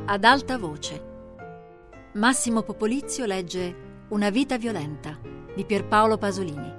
Ad alta voce. Massimo Popolizio legge Una vita violenta di Pierpaolo Pasolini.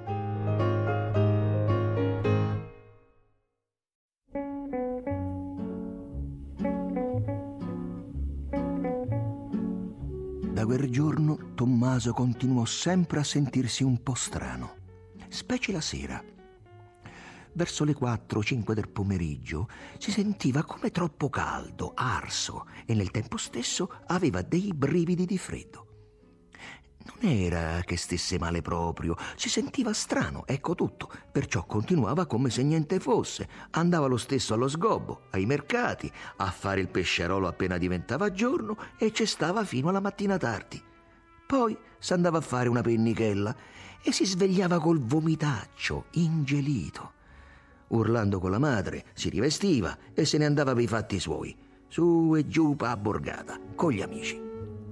Da quel giorno Tommaso continuò sempre a sentirsi un po' strano, specie la sera. Verso le 4 o 5 del pomeriggio si sentiva come troppo caldo, arso, e nel tempo stesso aveva dei brividi di freddo. Non era che stesse male proprio, si sentiva strano, ecco tutto, perciò continuava come se niente fosse. Andava lo stesso allo sgobbo, ai mercati, a fare il pesciarolo appena diventava giorno e ci stava fino alla mattina tardi. Poi s'andava a fare una pennichella e si svegliava col vomitaccio, ingelito. Urlando con la madre, si rivestiva e se ne andava per i fatti suoi, su e giù a borgata, con gli amici.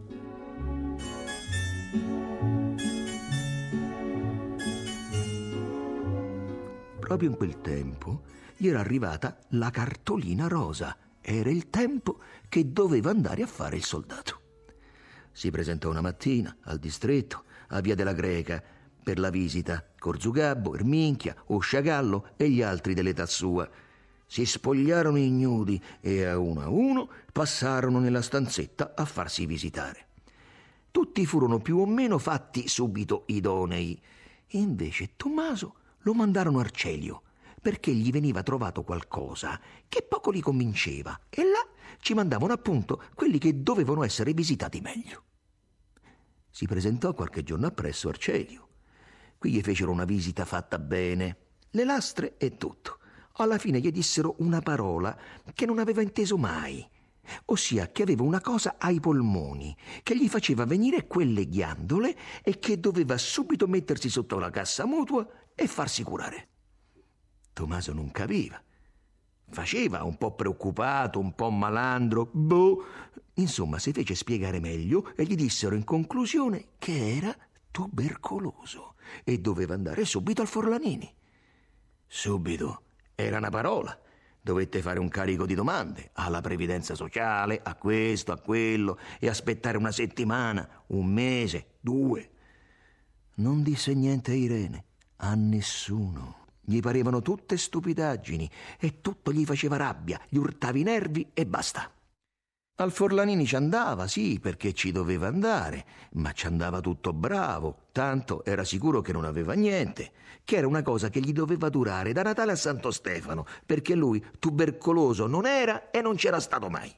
Proprio in quel tempo gli era arrivata la cartolina rosa. Era il tempo che doveva andare a fare il soldato. Si presentò una mattina al distretto, a Via della Greca, per la visita, Corzugabbo, Erminchia, Osciagallo e gli altri dell'età sua. Si spogliarono ignudi e a uno passarono nella stanzetta a farsi visitare. Tutti furono più o meno fatti subito idonei. E invece Tommaso lo mandarono a Arcelio perché gli veniva trovato qualcosa che poco li convinceva e là ci mandavano appunto quelli che dovevano essere visitati meglio. Si presentò qualche giorno appresso a Arcelio. Qui gli fecero una visita fatta bene, le lastre e tutto. Alla fine gli dissero una parola che non aveva inteso mai, ossia che aveva una cosa ai polmoni, che gli faceva venire quelle ghiandole e che doveva subito mettersi sotto la cassa mutua e farsi curare. Tommaso non capiva. Faceva un po' preoccupato, un po' malandro, Insomma, si fece spiegare meglio e gli dissero in conclusione che era tubercoloso e doveva andare subito al Forlanini. Subito era una parola. Dovette fare un carico di domande alla previdenza sociale, a questo, a quello, e aspettare una settimana, un mese, 2. Non disse niente a Irene, a nessuno. Gli parevano tutte stupidaggini e tutto gli faceva rabbia, gli urtava i nervi e basta. Al Forlanini ci andava, sì, perché ci doveva andare, ma ci andava tutto bravo, tanto era sicuro che non aveva niente, che era una cosa che gli doveva durare da Natale a Santo Stefano, perché lui tubercoloso non era e non c'era stato mai.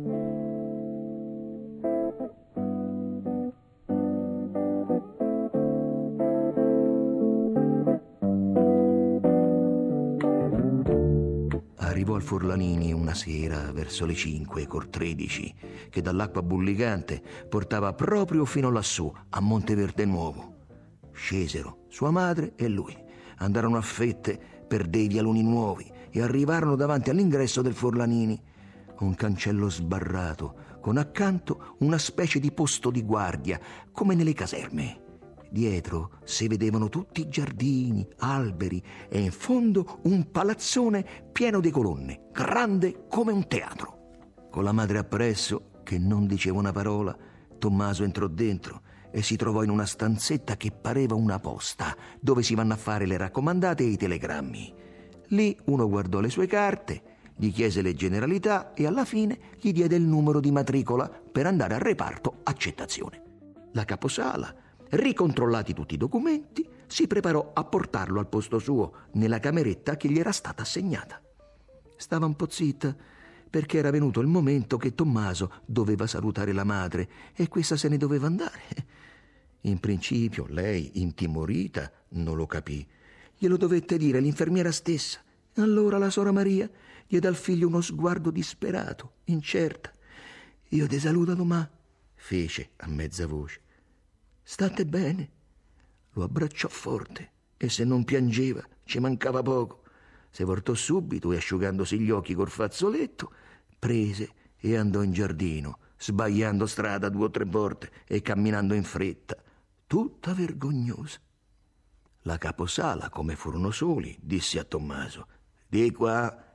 Arrivò al Forlanini una sera verso le 5 col 13, che dall'acqua bullicante portava proprio fino lassù, a Monteverde Nuovo. Scesero sua madre e lui, andarono a fette per dei vialoni nuovi e arrivarono davanti all'ingresso del Forlanini. Un cancello sbarrato, con accanto una specie di posto di guardia, come nelle caserme. Dietro si vedevano tutti i giardini, alberi e in fondo un palazzone pieno di colonne, grande come un teatro. Con la madre appresso, che non diceva una parola, Tommaso entrò dentro e si trovò in una stanzetta che pareva una posta, dove si vanno a fare le raccomandate e i telegrammi. Lì uno guardò le sue carte, gli chiese le generalità e alla fine gli diede il numero di matricola per andare al reparto accettazione. La caposala, ricontrollati tutti i documenti, si preparò a portarlo al posto suo, nella cameretta che gli era stata assegnata. Stava un po' zitta, perché era venuto il momento che Tommaso doveva salutare la madre e questa se ne doveva andare. In principio lei, intimorita, non lo capì. Glielo dovette dire l'infermiera stessa. Allora la sora Maria diede al figlio uno sguardo disperato, incerta. «Io ti saluto domani», fece a mezza voce. «State bene?» Lo abbracciò forte e se non piangeva ci mancava poco. Si voltò subito e asciugandosi gli occhi col fazzoletto prese e andò in giardino, sbagliando strada 2 o 3 volte e camminando in fretta, tutta vergognosa. La caposala, come furono soli, disse a Tommaso: «Di qua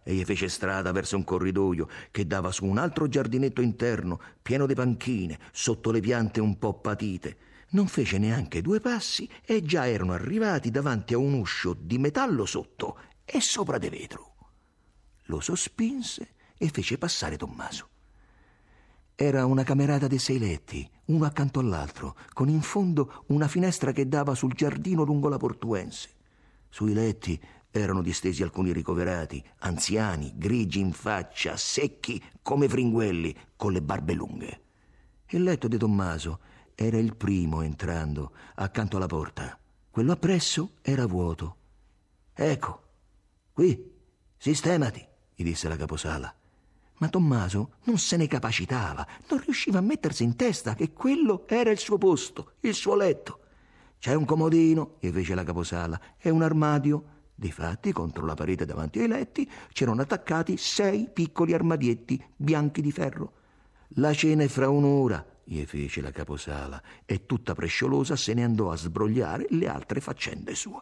e gli fece strada verso un corridoio che dava su un altro giardinetto interno, pieno di panchine, sotto le piante un po' patite. Non fece neanche 2 passi e già erano arrivati davanti a un uscio di metallo sotto e sopra di vetro. Lo sospinse e fece passare Tommaso. Era una camerata di 6 letti, uno accanto all'altro, con in fondo una finestra che dava sul giardino lungo la Portuense. Sui letti erano distesi alcuni ricoverati, anziani, grigi in faccia, secchi come fringuelli, con le barbe lunghe. Il letto di Tommaso era il primo entrando, accanto alla porta. Quello appresso era vuoto. «Ecco, qui, sistemati», gli disse la caposala. Ma Tommaso non se ne capacitava, non riusciva a mettersi in testa che quello era il suo posto, il suo letto. «C'è un comodino», gli fece la caposala, «e un armadio». Difatti, contro la parete davanti ai letti c'erano attaccati 6 piccoli armadietti bianchi di ferro. «La cena è fra un'ora», gli fece la caposala, e tutta presciolosa se ne andò a sbrogliare le altre faccende sue.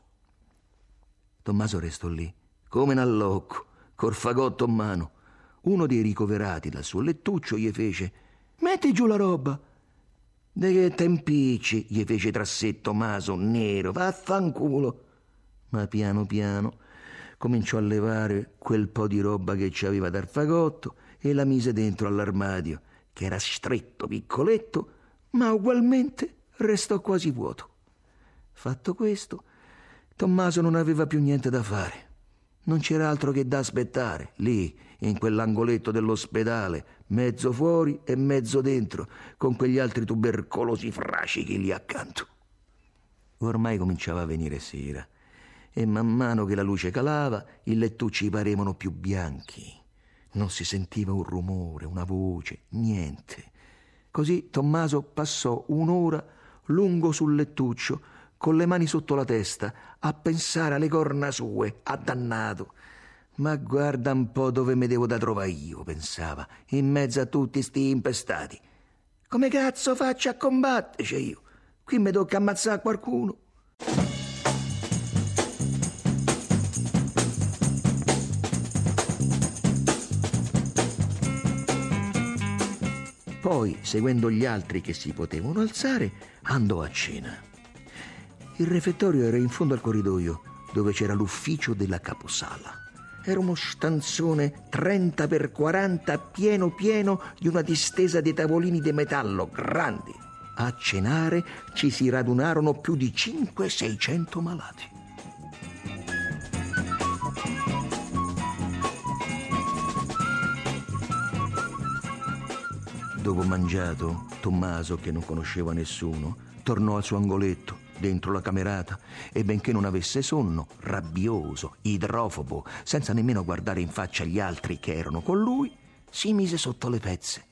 Tommaso restò lì, come un allocco, col fagotto in mano. Uno dei ricoverati dal suo lettuccio gli fece: «Metti giù la roba». «De che tempicci», gli fece tra sé Tommaso, nero, «vaffanculo». Ma piano piano cominciò a levare quel po' di roba che ci aveva dal fagotto e la mise dentro all'armadio, che era stretto, piccoletto, ma ugualmente restò quasi vuoto. Fatto questo, Tommaso non aveva più niente da fare. Non c'era altro che da aspettare, lì, in quell'angoletto dell'ospedale, mezzo fuori e mezzo dentro, con quegli altri tubercolosi frascichi lì accanto. Ormai cominciava a venire sera e man mano che la luce calava, i lettucci parevano più bianchi. Non si sentiva un rumore, una voce, niente. Così Tommaso passò un'ora lungo sul lettuccio, con le mani sotto la testa, a pensare alle corna sue, addannato. «Ma guarda un po' dove me devo da trovare io», pensava, «in mezzo a tutti sti impestati. Come cazzo faccio a combattere io? Qui mi tocca ammazzare qualcuno». Poi, seguendo gli altri che si potevano alzare, andò a cena. Il refettorio era in fondo al corridoio, dove c'era l'ufficio della caposala. Era uno stanzone 30x40 pieno di una distesa di tavolini di metallo grandi. A cenare ci si radunarono più di 500-600 malati. Dopo mangiato, Tommaso, che non conosceva nessuno, tornò al suo angoletto, dentro la camerata, e benché non avesse sonno, rabbioso, idrofobo, senza nemmeno guardare in faccia gli altri che erano con lui, si mise sotto le pezze.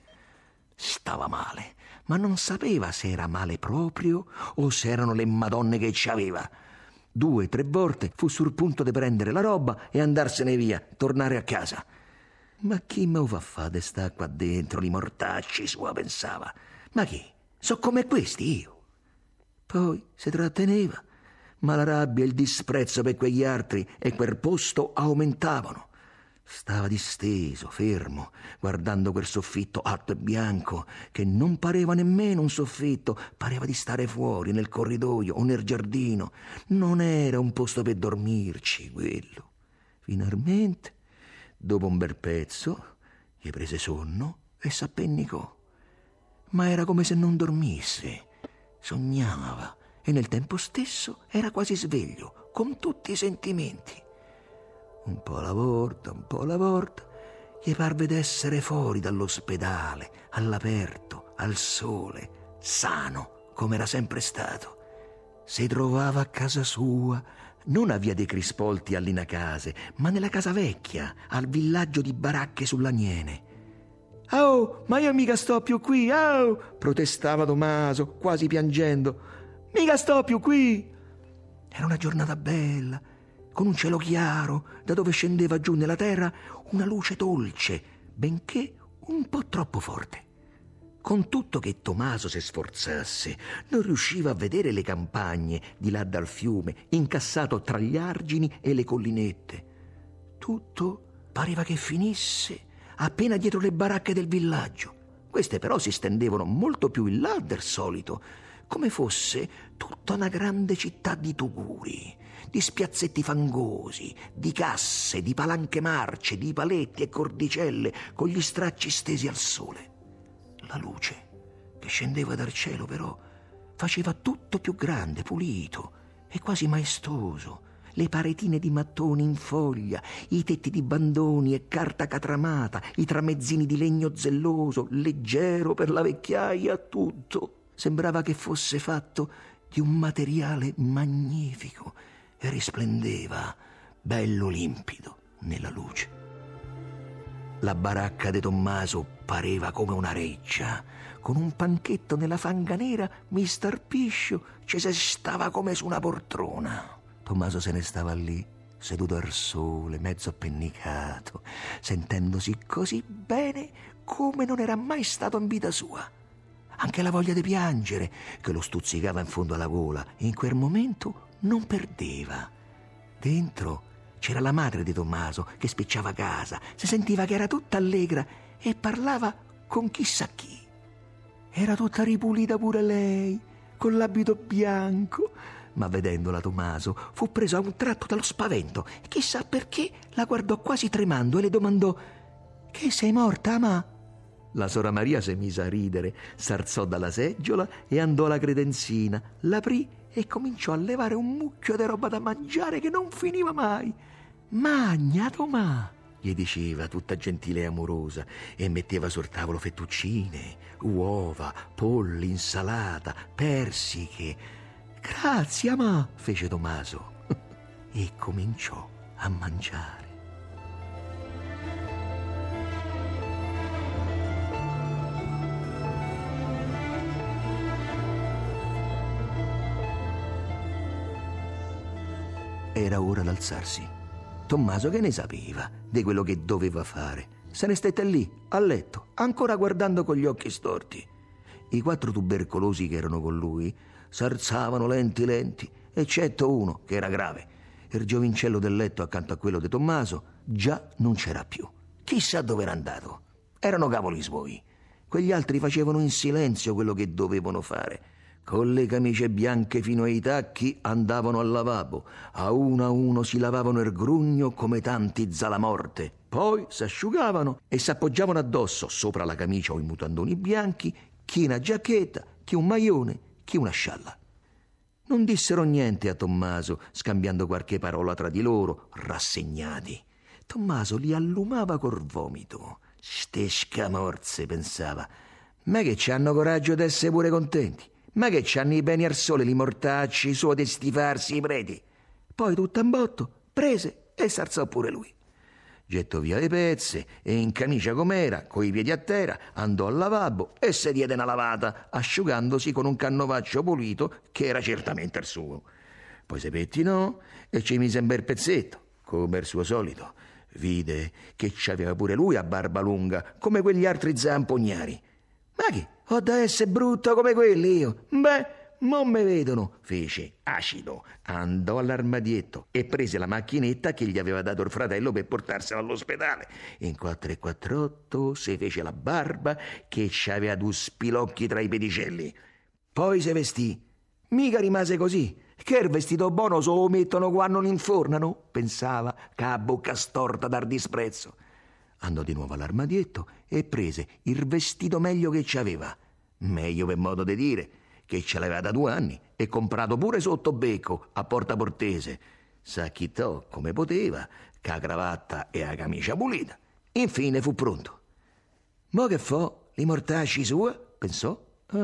Stava male, ma non sapeva se era male proprio o se erano le madonne che ci aveva. 2-3 volte fu sul punto di prendere la roba e andarsene via, tornare a casa. «Ma chi me lo fa fare de sta qua dentro, li mortacci sua», pensava. «Ma chi? So come questi io». Poi si tratteneva, ma la rabbia e il disprezzo per quegli altri e quel posto aumentavano. Stava disteso, fermo, guardando quel soffitto alto e bianco, che non pareva nemmeno un soffitto, pareva di stare fuori, nel corridoio o nel giardino. Non era un posto per dormirci, quello. Finalmente, dopo un bel pezzo, gli prese sonno e s'appennicò. Ma era come se non dormisse. Sognava e nel tempo stesso era quasi sveglio, con tutti i sentimenti. Un po' alla volta, gli parve d'essere fuori dall'ospedale, all'aperto, al sole, sano, come era sempre stato. Si trovava a casa sua, non a Via dei Crispolti all'Inacase, ma nella casa vecchia, al villaggio di baracche sull'Aniene. «Oh, ma io mica sto più qui, oh!» protestava Tommaso, quasi piangendo. «Mica sto più qui!» Era una giornata bella, con un cielo chiaro, da dove scendeva giù nella terra una luce dolce, benché un po' troppo forte. Con tutto che Tommaso si sforzasse, non riusciva a vedere le campagne di là dal fiume, incassato tra gli argini e le collinette. Tutto pareva che finisse appena dietro le baracche del villaggio. Queste però si stendevano molto più in là del solito, come fosse tutta una grande città di tuguri, di spiazzetti fangosi, di casse, di palanche marce, di paletti e cordicelle con gli stracci stesi al sole. La luce che scendeva dal cielo però faceva tutto più grande, pulito e quasi maestoso. Le paretine di mattoni in foglia, i tetti di bandoni e carta catramata, i tramezzini di legno zelloso, leggero per la vecchiaia, tutto sembrava che fosse fatto di un materiale magnifico e risplendeva, bello limpido, nella luce. La baracca di Tommaso pareva come una reggia. Con un panchetto nella fanga nera, mister Piscio ci si stava come su una poltrona. Tommaso se ne stava lì, seduto al sole, mezzo appennicato, sentendosi così bene come non era mai stato in vita sua. Anche la voglia di piangere, che lo stuzzicava in fondo alla gola, in quel momento non perdeva. Dentro c'era la madre di Tommaso che spicciava casa, si sentiva che era tutta allegra e parlava con chissà chi. Era tutta ripulita pure lei, con l'abito bianco, ma vedendola Tommaso fu preso a un tratto dallo spavento e chissà perché la guardò quasi tremando e le domandò: «Che sei morta, ma?» La sora Maria si mise a ridere, s'alzò dalla seggiola e andò alla credenzina, l'aprì e cominciò a levare un mucchio di roba da mangiare che non finiva mai. «Magna, Tomà!» gli diceva, tutta gentile e amorosa, e metteva sul tavolo fettuccine, uova, polli, insalata, persiche. «Grazie, ma!» fece Tommaso e cominciò a mangiare. Era ora d'alzarsi. Tommaso che ne sapeva di quello che doveva fare? Se ne stette lì, a letto, ancora guardando con gli occhi storti. I 4 tubercolosi che erano con lui s'alzavano lenti, eccetto uno che era grave. Il giovincello del letto accanto a quello di Tommaso già non c'era più. Chissà dove era andato. Erano cavoli suoi. Quegli altri facevano in silenzio quello che dovevano fare. Con le camicie bianche fino ai tacchi andavano al lavabo. A uno si lavavano il grugno come tanti zalamorte. Poi s'asciugavano e s'appoggiavano addosso, sopra la camicia o i mutandoni bianchi, chi una giacchetta, chi un maglione, chi una scialla. Non dissero niente a Tommaso, scambiando qualche parola tra di loro, rassegnati. Tommaso li allumava col vomito. «Ste scamorze», pensava, «ma che c'hanno coraggio d'essere pure contenti? Ma che c'hanno i beni al sole, li mortacci, suo di stifarsi i preti?» Poi tutto in botto, prese e s'alzò pure lui. Gettò via le pezze e in camicia com'era, coi piedi a terra, andò al lavabo e si diede una lavata, asciugandosi con un cannovaccio pulito che era certamente il suo. Poi si pettinò e ci mise un bel pezzetto, come il suo solito. Vide che c'aveva pure lui a barba lunga, come quegli altri zampognari. «Ma che, ho da essere brutto come quelli io? Beh, non me vedono», fece acido. Andò all'armadietto e prese la macchinetta che gli aveva dato il fratello per portarsela all'ospedale. In 448 si fece la barba che c'aveva 2 spilocchi tra i pedicelli. Poi si vestì. Mica rimase così, che il vestito buono se lo mettono quando lo infornano, pensava, che ha bocca storta dal disprezzo. Andò di nuovo all'armadietto e prese il vestito meglio che c'aveva. Meglio per modo di dire, che ce l'aveva da 2 anni e comprato pure sotto becco a Porta Portese. S'acchittò come poteva, con la cravatta e la camicia pulita. Infine fu pronto. «Mo che fo? Li mortacci sua?» pensò.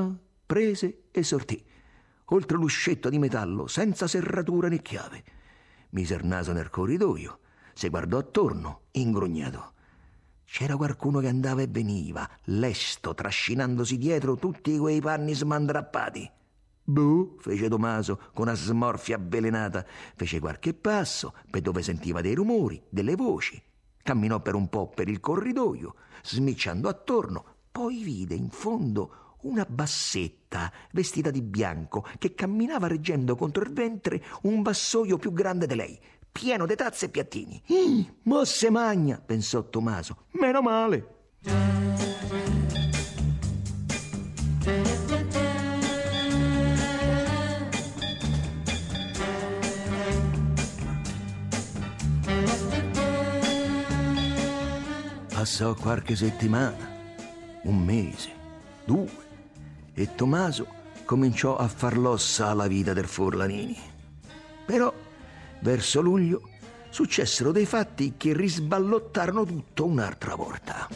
Prese e sortì. Oltre l'uscetto di metallo, senza serratura né chiave. Mise il naso nel corridoio, si guardò attorno, ingrugnato. C'era qualcuno che andava e veniva, lesto, trascinandosi dietro tutti quei panni smandrappati. «Boh», fece Tommaso con una smorfia avvelenata. Fece qualche passo per dove sentiva dei rumori, delle voci. Camminò per un po' per il corridoio, smicciando attorno. Poi vide in fondo una bassetta vestita di bianco che camminava reggendo contro il ventre un vassoio più grande di lei. pieno di tazze e piattini. Mosse magna, pensò Tommaso, meno male. Passò qualche settimana, un mese, 2, e Tommaso cominciò a far l'ossa alla vita del Forlanini. Però, verso luglio, successero dei fatti che risballottarono tutto un'altra volta.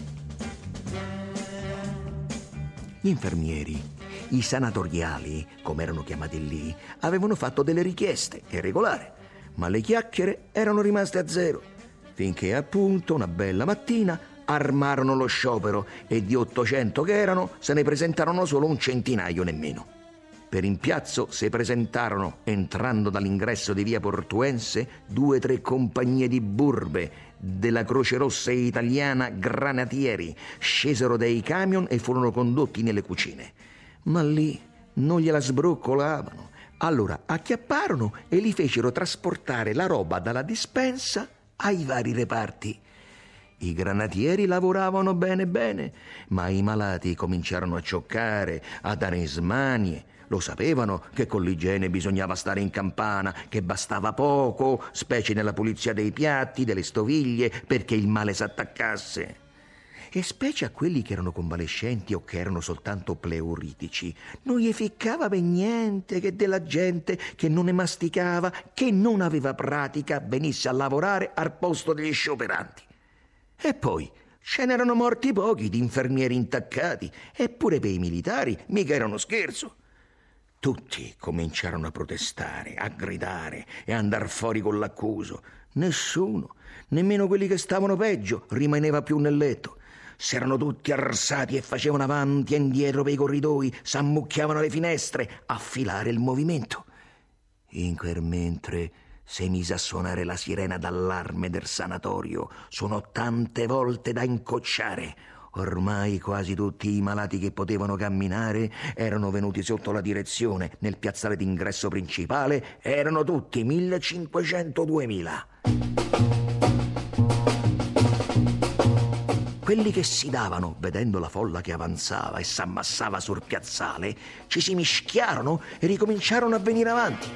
Gli infermieri, i sanatoriali, come erano chiamati lì, avevano fatto delle richieste, è regolare, ma le chiacchiere erano rimaste a zero, finché appunto una bella mattina armarono lo sciopero e di 800 che erano se ne presentarono solo un centinaio nemmeno. Per impiazzo si presentarono, entrando dall'ingresso di via Portuense, 2 o 3 compagnie di burbe della Croce Rossa Italiana Granatieri. Scesero dai camion e furono condotti nelle cucine. Ma lì non gliela sbroccolavano. Allora acchiapparono e li fecero trasportare la roba dalla dispensa ai vari reparti. I granatieri lavoravano bene, ma i malati cominciarono a cioccare, a dare smanie. Lo sapevano che con l'igiene bisognava stare in campana, che bastava poco, specie nella pulizia dei piatti, delle stoviglie, perché il male s'attaccasse. E specie a quelli che erano convalescenti o che erano soltanto pleuritici, non gli ficcava per niente che della gente che non ne masticava, che non aveva pratica, venisse a lavorare al posto degli scioperanti. E poi ce n'erano morti pochi di infermieri intaccati, eppure per i militari mica era uno scherzo. Tutti cominciarono a protestare, a gridare e a andar fuori con l'accuso. Nessuno, nemmeno quelli che stavano peggio, rimaneva più nel letto. S'erano tutti arsati e facevano avanti e indietro per i corridoi, s'ammucchiavano alle finestre a filare il movimento. In quel mentre si mise a suonare la sirena d'allarme del sanatorio. Suonò tante volte da incocciare. Ormai quasi tutti i malati che potevano camminare erano venuti sotto la direzione. Nel piazzale d'ingresso principale erano tutti 1500-2000. Quelli che si davano, vedendo la folla che avanzava e s'ammassava sul piazzale, ci si mischiarono e ricominciarono a venire avanti.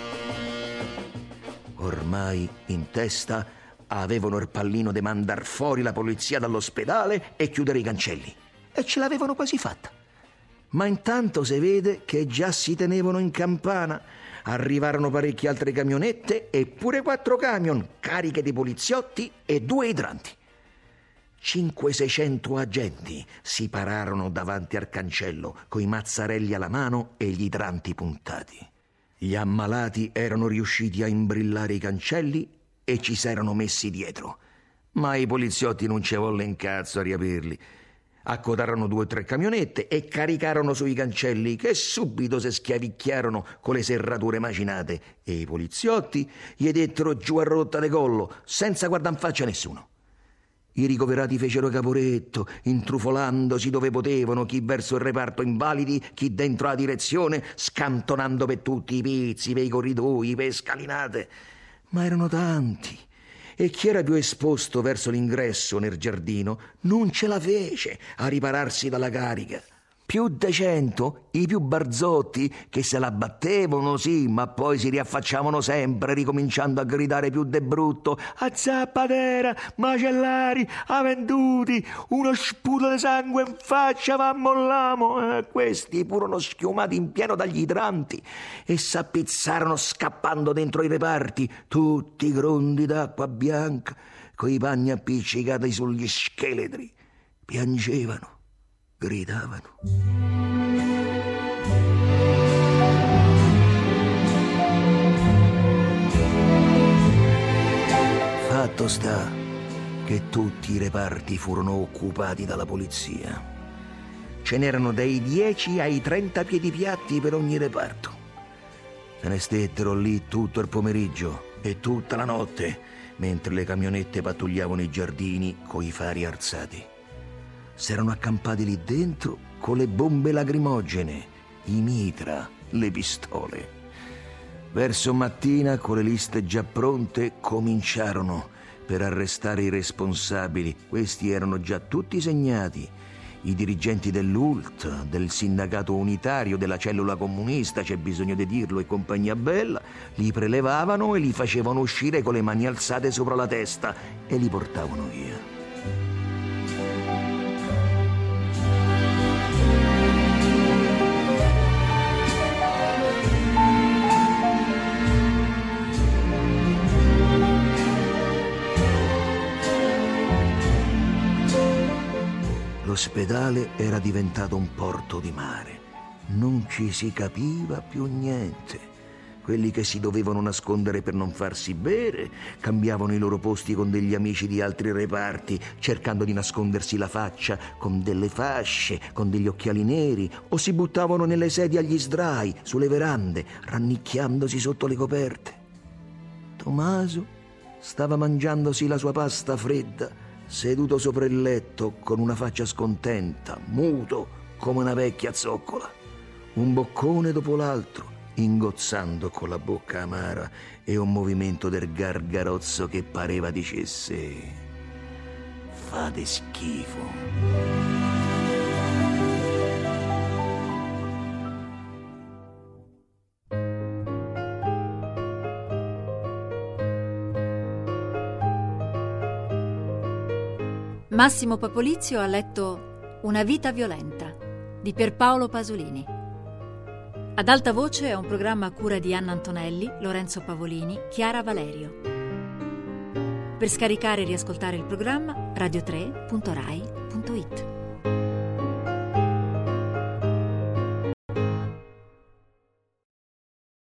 Ormai in testa avevano il pallino di mandar fuori la polizia dall'ospedale e chiudere i cancelli. E ce l'avevano quasi fatta. Ma intanto si vede che già si tenevano in campana. Arrivarono parecchie altre camionette e pure 4 camion cariche di poliziotti e 2 idranti. 500-600 agenti si pararono davanti al cancello coi mazzarelli alla mano e gli idranti puntati. Gli ammalati erano riusciti a imbrillare i cancelli e ci s'erano messi dietro, ma i poliziotti non ci volle un cazzo a riaprirli. Accodarono 2 o 3 camionette e caricarono sui cancelli, che subito si schiavicchiarono con le serrature macinate, e i poliziotti gli dettero giù a rotta de collo senza guardar in faccia a nessuno. I ricoverati fecero caporetto, intrufolandosi dove potevano, chi verso il reparto invalidi, chi dentro la direzione, scantonando per tutti i pizzi, per i corridoi, per le scalinate. Ma erano tanti, e chi era più esposto verso l'ingresso nel giardino non ce la fece a ripararsi dalla carica. Più de 100, i più barzotti, che se la battevano, sì, ma poi si riaffacciavano sempre, ricominciando a gridare più de brutto: a zappatera, macellari, a venduti, uno sputo di sangue in faccia, v'ammollamo. Questi furono schiumati in pieno dagli idranti e s'appizzarono scappando dentro i reparti, tutti grondi d'acqua bianca, coi panni appiccicati sugli scheletri. Piangevano, gridavano. Fatto sta che tutti i reparti furono occupati dalla polizia. Ce n'erano dai 10 ai 30 piedipiatti per ogni reparto. Se ne stettero lì tutto il pomeriggio e tutta la notte, mentre le camionette pattugliavano i giardini coi fari alzati. S'erano accampati lì dentro con le bombe lacrimogene, i mitra, le pistole. Verso mattina, con le liste già pronte, cominciarono per arrestare i responsabili. Questi erano già tutti segnati. I dirigenti dell'ULT, del sindacato unitario, della cellula comunista, c'è bisogno di dirlo, e compagnia bella, li prelevavano e li facevano uscire con le mani alzate sopra la testa e li portavano via. L'ospedale era diventato un porto di mare. Non ci si capiva più niente. Quelli che si dovevano nascondere per non farsi bere cambiavano i loro posti con degli amici di altri reparti, cercando di nascondersi la faccia con delle fasce, con degli occhiali neri, o si buttavano nelle sedie agli sdrai, sulle verande, rannicchiandosi sotto le coperte. Tommaso stava mangiandosi la sua pasta fredda, seduto sopra il letto con una faccia scontenta, muto come una vecchia zoccola, un boccone dopo l'altro, ingozzando con la bocca amara e un movimento del gargarozzo che pareva dicesse: fate schifo. Massimo Papolizio ha letto Una vita violenta di Pierpaolo Pasolini. Ad alta voce è un programma a cura di Anna Antonelli, Lorenzo Pavolini, Chiara Valerio. Per scaricare e riascoltare il programma radio3.rai.it.